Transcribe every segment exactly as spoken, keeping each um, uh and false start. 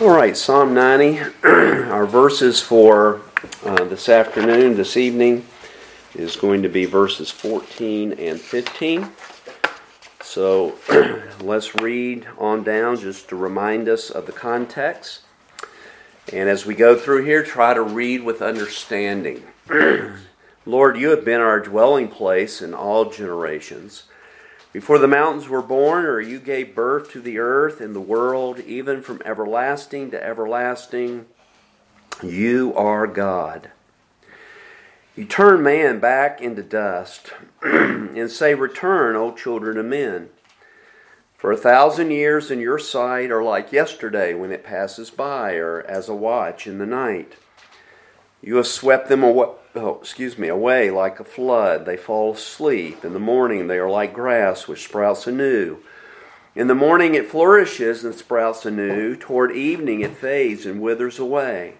All right, Psalm ninety, our verses for uh, this afternoon, this evening, is going to be verses fourteen and fifteen. So let's read on down just to remind us of the context. And as we go through here, try to read with understanding. Lord, you have been our dwelling place in all generations. Before the mountains were born, or you gave birth to the earth and the world, even from everlasting to everlasting, you are God. You turn man back into dust and say, "Return, O children of men." For a thousand years in your sight are like yesterday when it passes by, or as a watch in the night. You have swept them away, oh, excuse me, away like a flood. They fall asleep. In the morning they are like grass which sprouts anew. In the morning it flourishes and sprouts anew. Toward evening it fades and withers away.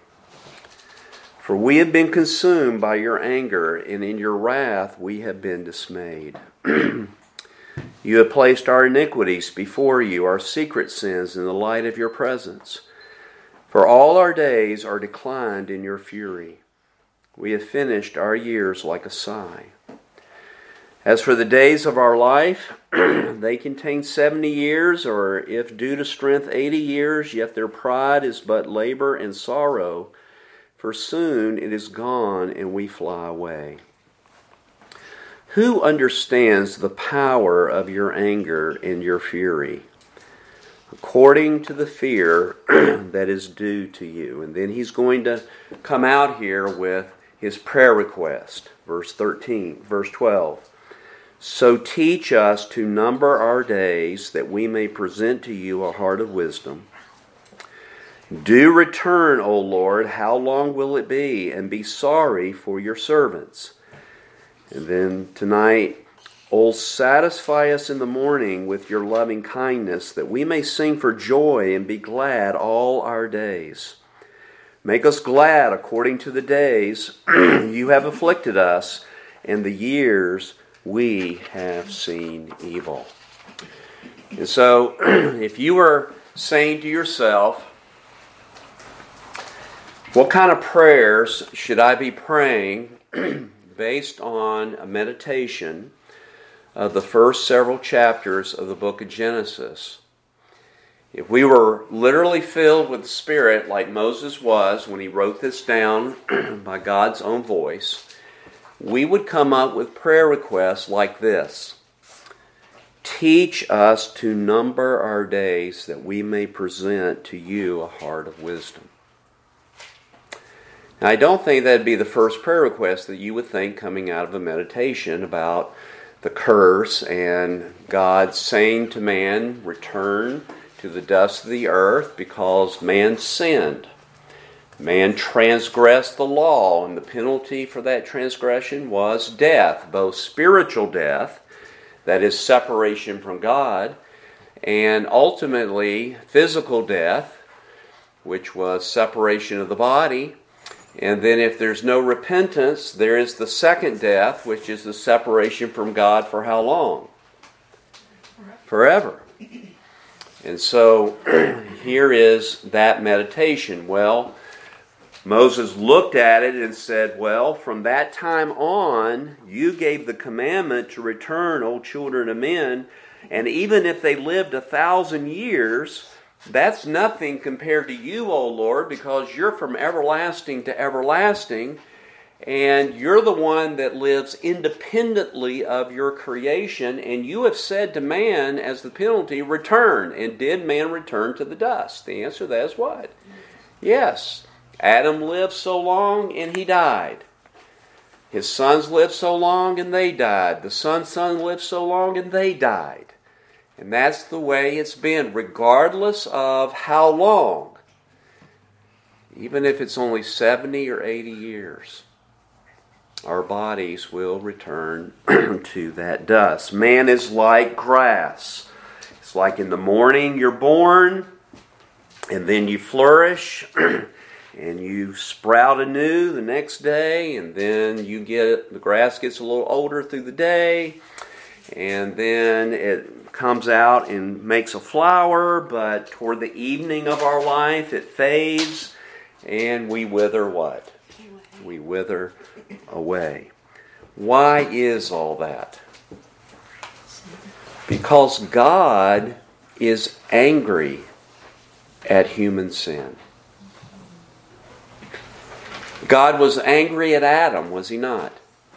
For we have been consumed by your anger, and in your wrath we have been dismayed. You have placed our iniquities before you, our secret sins in the light of your presence. For all our days are declined in your fury. We have finished our years like a sigh. As for the days of our life, they contain seventy years, or if due to strength eighty years, yet their pride is but labor and sorrow, for soon it is gone and we fly away. Who understands the power of your anger and your fury? According to the fear that is due to you. And then he's going to come out here with his prayer request. Verse thirteen, verse twelve. So teach us to number our days, that we may present to you a heart of wisdom. Do return, O Lord, how long will it be? And be sorry for your servants. And then tonight, O satisfy us in the morning with your loving kindness, that we may sing for joy and be glad all our days. Make us glad according to the days you have afflicted us, and the years we have seen evil. And so, if you were saying to yourself, what kind of prayers should I be praying based on a meditation of the first several chapters of the book of Genesis? If we were literally filled with the Spirit like Moses was when he wrote this down by God's own voice, we would come up with prayer requests like this. Teach us to number our days, that we may present to you a heart of wisdom. Now, I don't think that'd be the first prayer request that you would think coming out of a meditation about the curse and God saying to man, return to the dust of the earth because man sinned. Man transgressed the law, and the penalty for that transgression was death, both spiritual death, that is separation from God, and ultimately physical death, which was separation of the body. And then if there's no repentance, there is the second death, which is the separation from God for how long? Forever. And so here is that meditation. Well, Moses looked at it and said, well, from that time on, you gave the commandment to return, O children of men, and even if they lived a thousand years, that's nothing compared to you, O Lord, because you're from everlasting to everlasting, and you're the one that lives independently of your creation, and you have said to man as the penalty, return. And did man return to the dust? The answer to that is what? Yes. Adam lived so long and he died. His sons lived so long and they died. The son's son lived so long and they died. And that's the way it's been, regardless of how long. Even if it's only seventy or eighty years, our bodies will return to that dust. Man is like grass. It's like in the morning you're born, and then you flourish, and you sprout anew the next day, and then you get the grass gets a little older through the day. and then it comes out and makes a flower, but toward the evening of our life it fades, and we wither what? We wither away. Why is all that? Because God is angry at human sin. God was angry at Adam, was he not?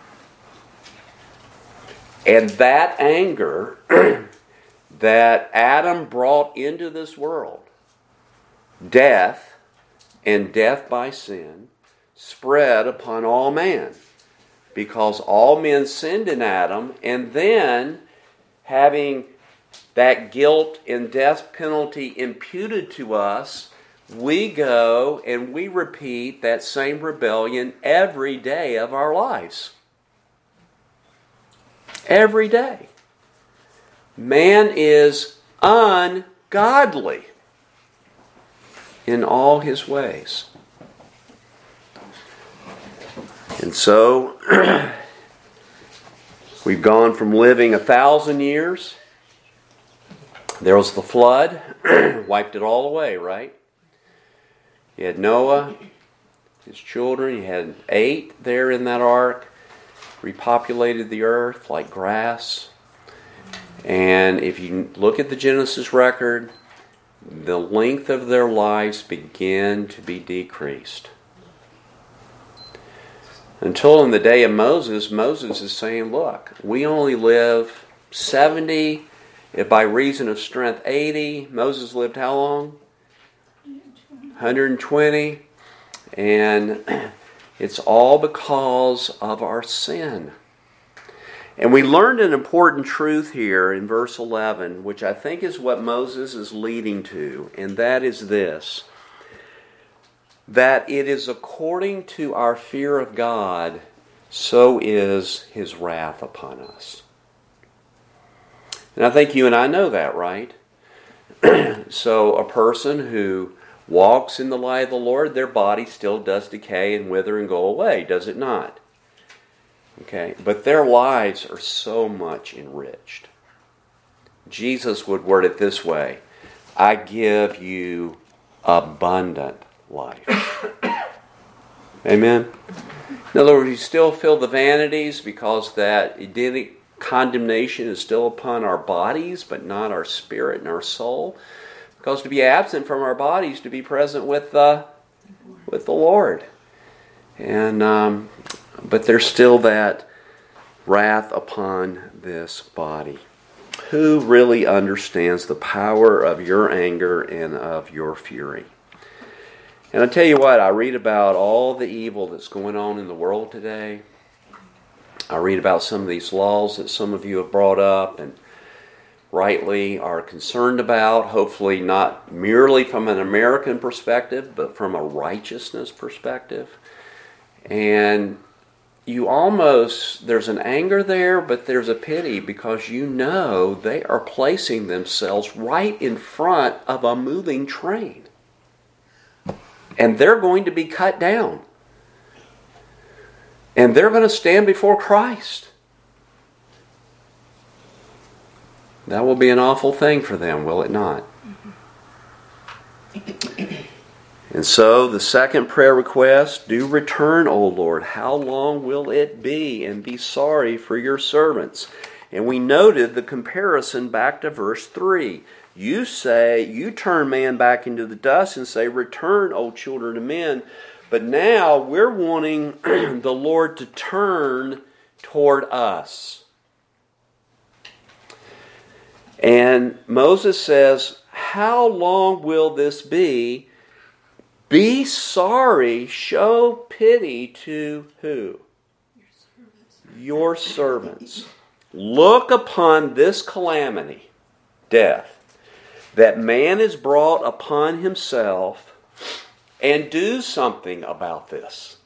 And that anger that Adam brought into this world, death and death by sin, spread upon all man. Because all men sinned in Adam, and then having that guilt and death penalty imputed to us, we go and we repeat that same rebellion every day of our lives. Every day. Man is ungodly in all his ways. And so, we've gone from living a thousand years. There was the flood, wiped it all away, right? You had Noah, his children, you had eight there in that ark, repopulated the earth like grass. And if you look at the Genesis record, the length of their lives began to be decreased. Until in the day of Moses, Moses is saying, look, we only live seventy, if by reason of strength eighty. Moses lived how long? one hundred twenty. And it's all because of our sin. And we learned an important truth here in verse eleven, which I think is what Moses is leading to, and that is this: that it is according to our fear of God, so is His wrath upon us. And I think you and I know that, right? So a person who walks in the light of the Lord, their body still does decay and wither and go away, does it not? Okay, but their lives are so much enriched. Jesus would word it this way: I give you abundant life. Amen? In other words, you still feel the vanities because that Edenic condemnation is still upon our bodies, but not our spirit and our soul. Because to be absent from our bodies, to be present with the, with the Lord. And um, but there's still that wrath upon this body. Who really understands the power of your anger and of your fury? And I tell you what, I read about all the evil that's going on in the world today. I read about some of these laws that some of you have brought up and rightly are concerned about, hopefully not merely from an American perspective, but from a righteousness perspective. And you almost, there's an anger there, but there's a pity because you know they are placing themselves right in front of a moving train. And they're going to be cut down. And they're going to stand before Christ. That will be an awful thing for them, will it not? And so the second prayer request, do return, O Lord. How long will it be? And be sorry for your servants. And we noted the comparison back to verse three. You say, you turn man back into the dust and say, return, O children of men. But now we're wanting the Lord to turn toward us. And Moses says, how long will this be? Be sorry, show pity to who? Your servants. Your servants. Look upon this calamity, death, that man is brought upon himself, and do something about this.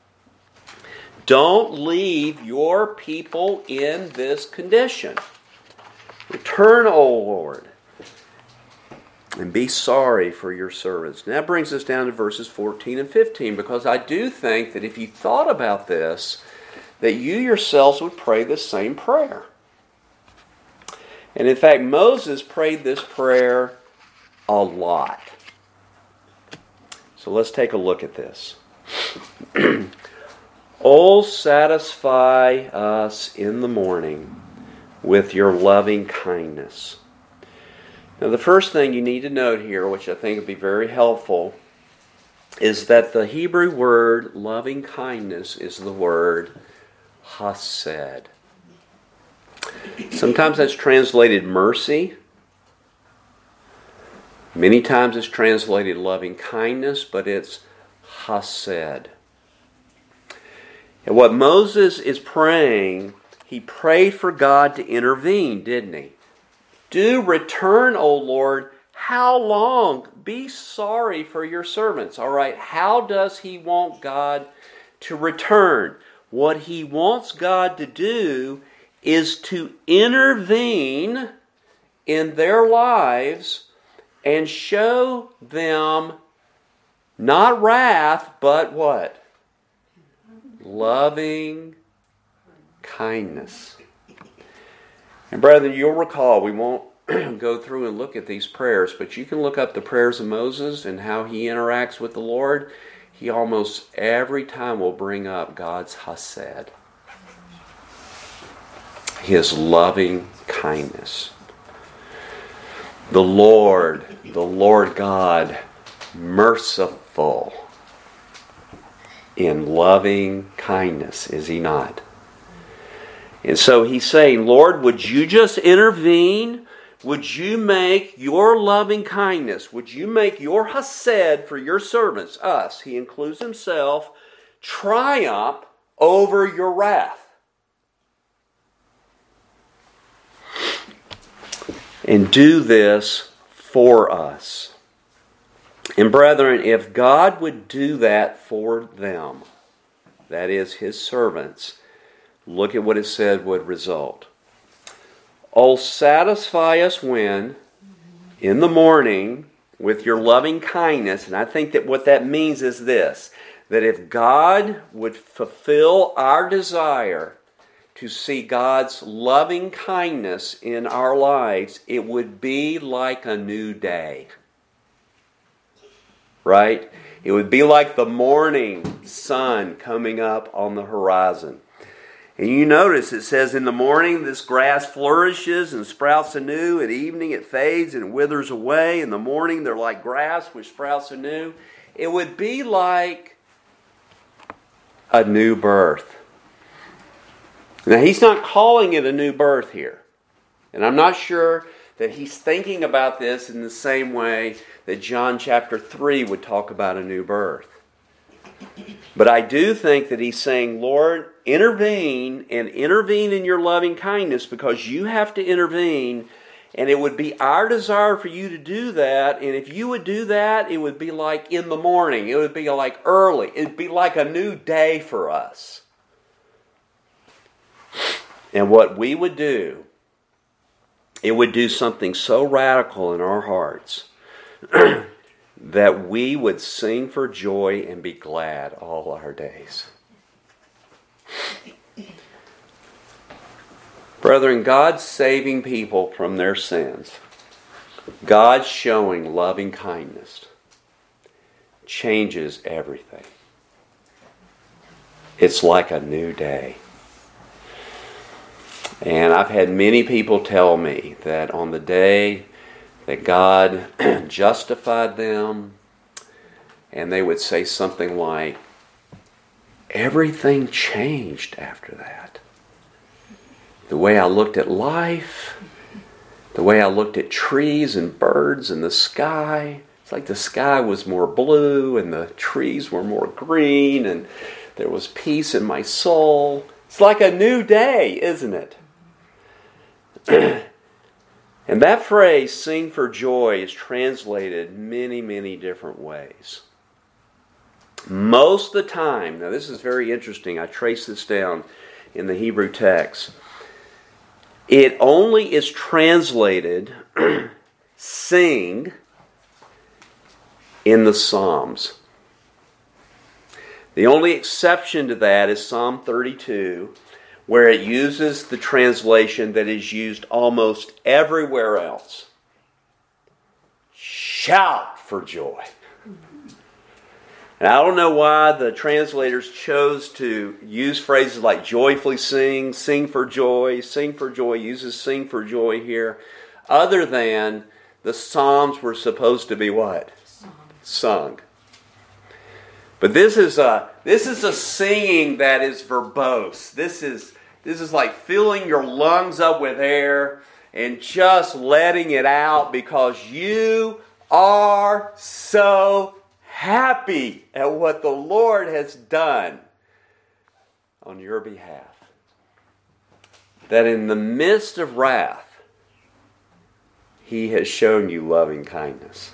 Don't leave your people in this condition. Return, O Lord, and be sorry for your servants. And that brings us down to verses fourteen and fifteen, because I do think that if you thought about this, that you yourselves would pray the same prayer. And in fact, Moses prayed this prayer a lot. So let's take a look at this. Oh, satisfy us in the morning with your loving kindness. Now, the first thing you need to note here, which I think would be very helpful, is that the Hebrew word loving kindness is the word hased. Sometimes that's translated mercy. Many times it's translated loving kindness, but it's hased. And what Moses is praying, he prayed for God to intervene, didn't he? Do return, O Lord. How long? Be sorry for your servants. All right, how does he want God to return? What he wants God to do is to intervene in their lives and show them not wrath, but what? Loving kindness. And brethren, you'll recall, we won't go through and look at these prayers, but you can look up the prayers of Moses and how he interacts with the Lord. He almost every time will bring up God's hased, His loving kindness. The Lord, the Lord God, merciful in loving kindness, is He not? And so He's saying, Lord, would you just intervene? Would you make your loving kindness, would you make your hased for your servants, us, He includes Himself, triumph over your wrath? And do this for us. And brethren, if God would do that for them, that is, His servants, look at what it said would result. Oh, satisfy us when, in the morning, with your loving kindness. And I think that what that means is this, that if God would fulfill our desire to see God's loving kindness in our lives, it would be like a new day. Right? It would be like the morning sun coming up on the horizon. And you notice it says in the morning this grass flourishes and sprouts anew. At evening it fades and withers away. In the morning they're like grass which sprouts anew. It would be like a new birth. Now He's not calling it a new birth here. And I'm not sure that He's thinking about this in the same way that John chapter three would talk about a new birth. But I do think that He's saying, Lord, intervene and intervene in your loving kindness, because you have to intervene, and it would be our desire for you to do that. And if you would do that, it would be like in the morning. It would be like early. It would be like a new day for us. And what we would do, it would do something so radical in our hearts that we would sing for joy and be glad all our days. Brethren, God's saving people from their sins, God's showing loving kindness, changes everything. It's like a new day. And I've had many people tell me that on the day that God justified them, and they would say something like, everything changed after that. The way I looked at life, the way I looked at trees and birds and the sky. It's like the sky was more blue and the trees were more green and there was peace in my soul. It's like a new day, isn't it? And that phrase, sing for joy, is translated many, many different ways. Most of the time, now this is very interesting, I traced this down in the Hebrew text. It only is translated sing in the Psalms. The only exception to that is Psalm thirty-two, where it uses the translation that is used almost everywhere else. Shout for joy. And I don't know why the translators chose to use phrases like joyfully sing, sing for joy, sing for joy, uses sing for joy here, other than the Psalms were supposed to be what? Sung. Sung. But this is a this is a singing that is verbose. This is this is like filling your lungs up with air and just letting it out because you are so happy at what the Lord has done on your behalf. That in the midst of wrath, He has shown you loving kindness.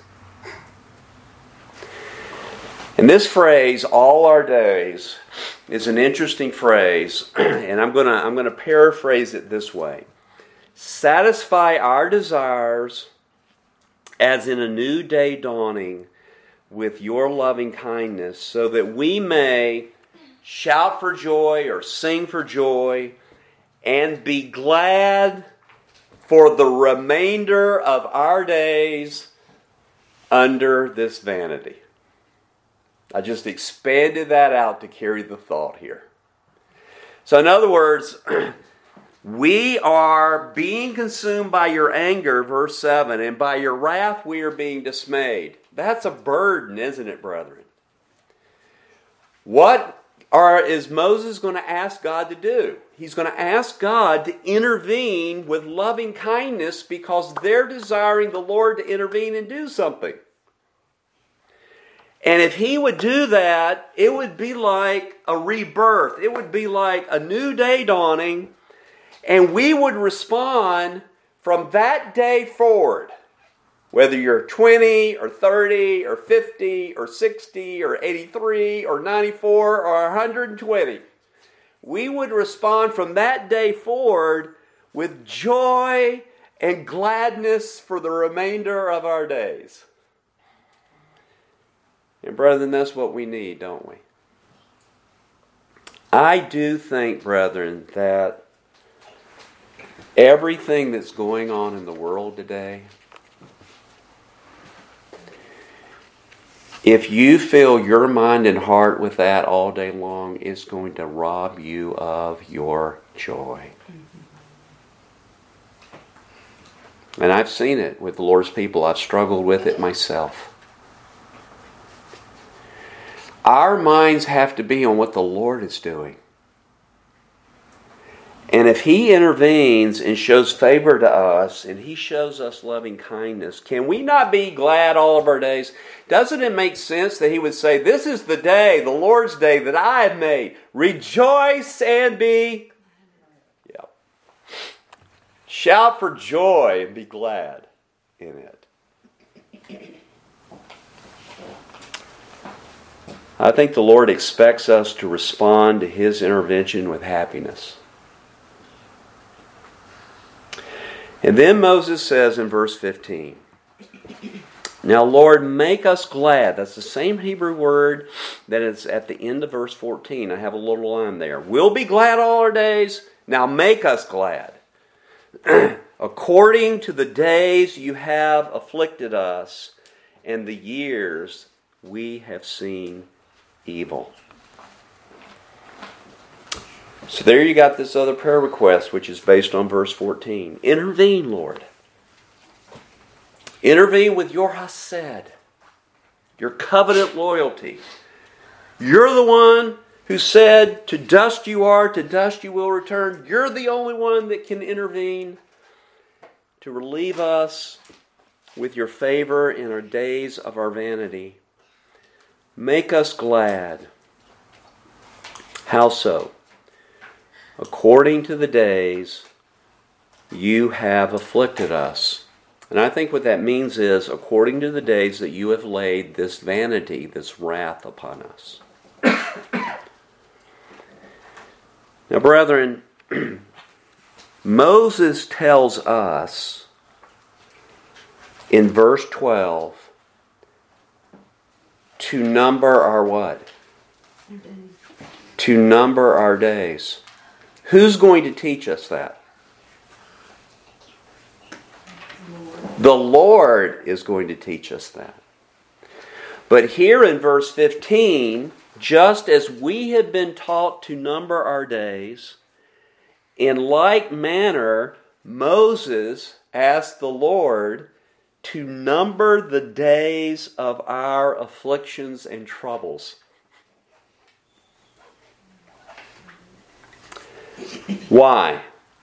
And this phrase, all our days, is an interesting phrase, and I'm gonna I'm gonna paraphrase it this way. Satisfy our desires as in a new day dawning with your loving kindness, so that we may shout for joy or sing for joy and be glad for the remainder of our days under this vanity. I just expanded that out to carry the thought here. So in other words, we are being consumed by your anger, verse seven, and by your wrath we are being dismayed. That's a burden, isn't it, brethren? What are, is Moses going to ask God to do? He's going to ask God to intervene with loving kindness because they're desiring the Lord to intervene and do something. And if He would do that, it would be like a rebirth. It would be like a new day dawning. And we would respond from that day forward. Whether you're twenty or thirty or fifty or sixty or eighty-three or ninety-four or one hundred twenty. We would respond from that day forward with joy and gladness for the remainder of our days. And brethren, that's what we need, don't we? I do think, brethren, that everything that's going on in the world today, if you fill your mind and heart with that all day long, it's going to rob you of your joy. And I've seen it with the Lord's people. I've struggled with it myself. Our minds have to be on what the Lord is doing. And if He intervenes and shows favor to us, and He shows us loving kindness, can we not be glad all of our days? Doesn't it make sense that He would say, this is the day, the Lord's day that I have made. Rejoice and be... Yeah. Shout for joy and be glad in it. I think the Lord expects us to respond to His intervention with happiness. And then Moses says in verse fifteen, now Lord, make us glad. That's the same Hebrew word that is at the end of verse fourteen. I have a little line there. We'll be glad all our days. Now make us glad. According to the days you have afflicted us and the years we have seen evil. So there you got this other prayer request, which is based on verse fourteen. Intervene, Lord. Intervene with your hased, your covenant loyalty. You're the one who said, to dust you are, to dust you will return. You're the only one that can intervene to relieve us with your favor in our days of our vanity. Make us glad. How so? According to the days you have afflicted us. And I think what that means is, according to the days that you have laid this vanity, this wrath upon us. Now, brethren, Moses tells us in verse twelve to number our what? To number our days. Who's going to teach us that? Lord. The Lord is going to teach us that. But here in verse fifteen, just as we have been taught to number our days, in like manner, Moses asked the Lord to number the days of our afflictions and troubles. Why?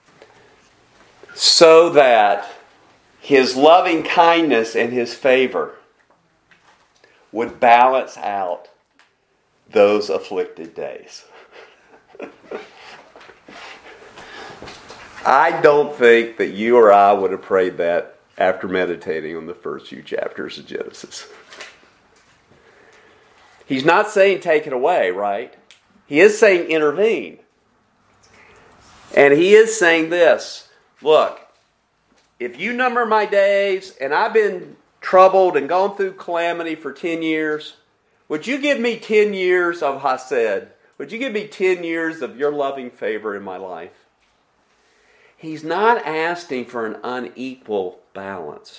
So that His loving kindness and His favor would balance out those afflicted days. I don't think that you or I would have prayed that after meditating on the first few chapters of Genesis. He's not saying take it away, right? He is saying intervene. And He is saying this, look, if you number my days and I've been troubled and gone through calamity for ten years, would you give me ten years of Hesed? Would you give me ten years of your loving favor in my life? He's not asking for an unequal balance.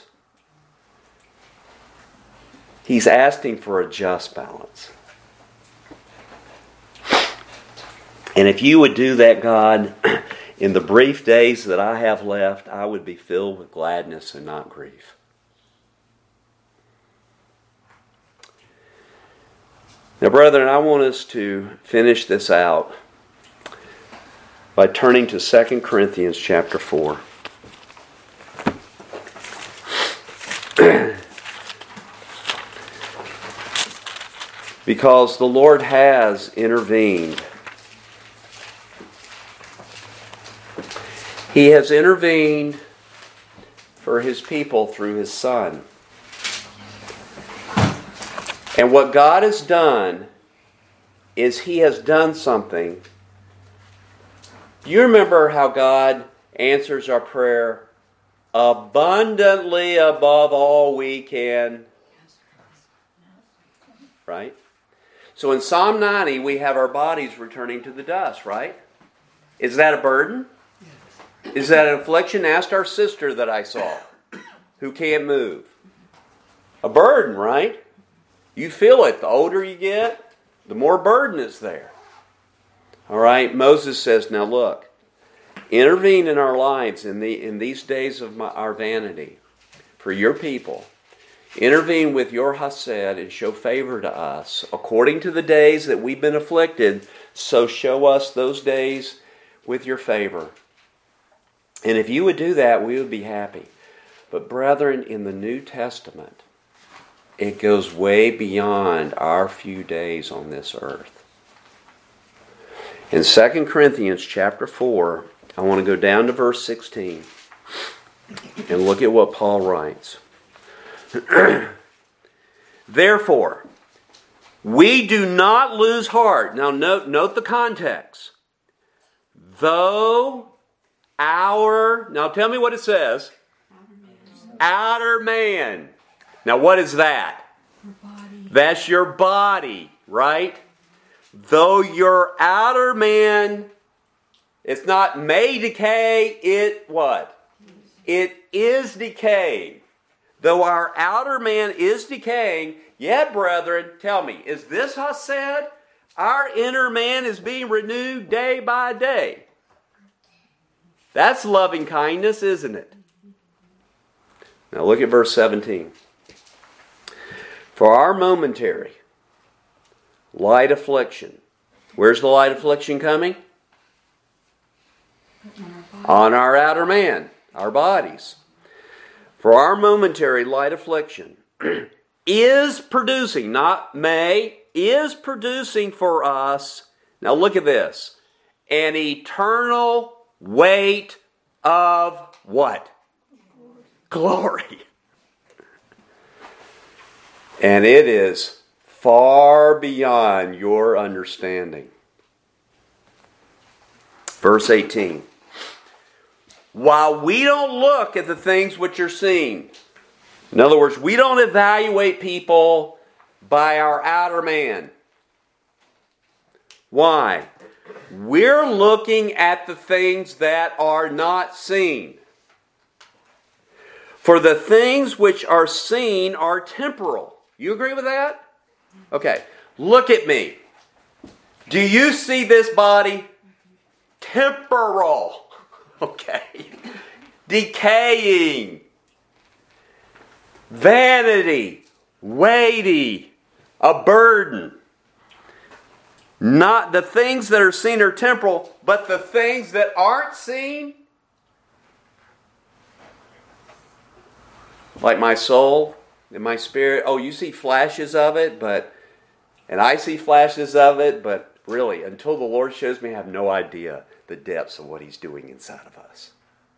He's asking for a just balance. And if you would do that, God, in the brief days that I have left, I would be filled with gladness and not grief. Now, brethren, I want us to finish this out by turning to Second Corinthians chapter four. Because the Lord has intervened. He has intervened for His people through His Son. And what God has done is He has done something. You remember how God answers our prayer abundantly above all we can, right? So in Psalm ninety, we have our bodies returning to the dust, right? Is that a burden? Is that an affliction? Asked our sister that I saw, who can't move. A burden, right? You feel it. The older you get, the more burden is there. All right, Moses says, now look, intervene in our lives in the in these days of my, our vanity for your people. Intervene with your Hesed and show favor to us. According to the days that we've been afflicted, so show us those days with your favor. And if you would do that, we would be happy. But brethren, in the New Testament, it goes way beyond our few days on this earth. In Second Corinthians chapter four, I want to go down to verse sixteen and look at what Paul writes. Therefore, we do not lose heart. Now note, note the context. Though our, now tell me what it says. Outer man. Now what is that? That's your body, right? Though your outer man, it's not may decay, it what? It is decaying. Though our outer man is decaying, yet, brethren, tell me, is this Hesed? Our inner man is being renewed day by day. That's loving kindness, isn't it? Now look at verse seventeen. For our momentary light affliction. Where's the light affliction coming? On our outer man, our bodies. For our momentary light affliction is producing, not may, is producing for us, now look at this, an eternal weight of what? Glory. And it is far beyond your understanding. Verse eighteen. While we don't look at the things which are seen. In other words, we don't evaluate people by our outer man. Why? We're looking at the things that are not seen. For the things which are seen are temporal. You agree with that? Okay. Look at me. Do you see this body? Temporal. Okay. Decaying. Vanity. Weighty. A burden. Not the things that are seen are temporal, but the things that aren't seen, like my soul and my spirit. Oh, you see flashes of it, but and I see flashes of it, but really, until the Lord shows me, I have no idea the depths of what He's doing inside of us.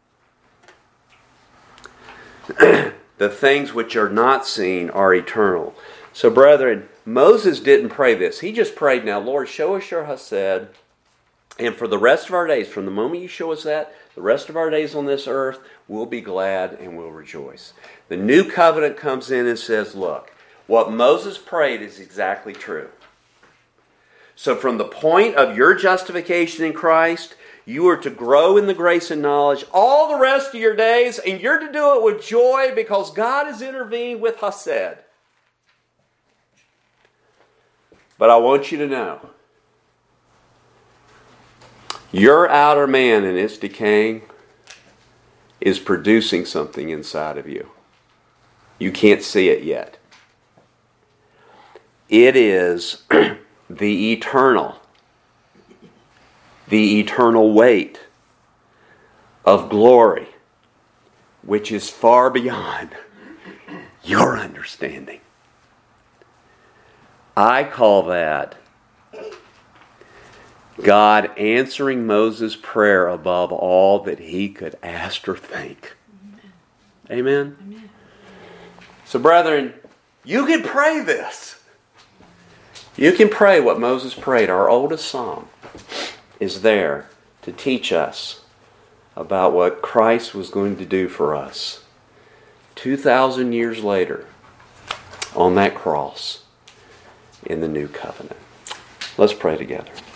The things which are not seen are eternal. So, brethren, Moses didn't pray this. He just prayed, now, Lord, show us your Hesed. And for the rest of our days, from the moment you show us that, the rest of our days on this earth, we'll be glad and we'll rejoice. The new covenant comes in and says, look, what Moses prayed is exactly true. So from the point of your justification in Christ, you are to grow in the grace and knowledge all the rest of your days, and you're to do it with joy because God has intervened with Hesed. But I want you to know, your outer man in its decaying is producing something inside of you. You can't see it yet. It is the eternal, the eternal weight of glory, which is far beyond your understanding. I call that God answering Moses' prayer above all that he could ask or think. Amen? Amen? So, brethren, you can pray this. You can pray what Moses prayed. Our oldest song is there to teach us about what Christ was going to do for us two thousand years later on that cross in the new covenant. Let's pray together.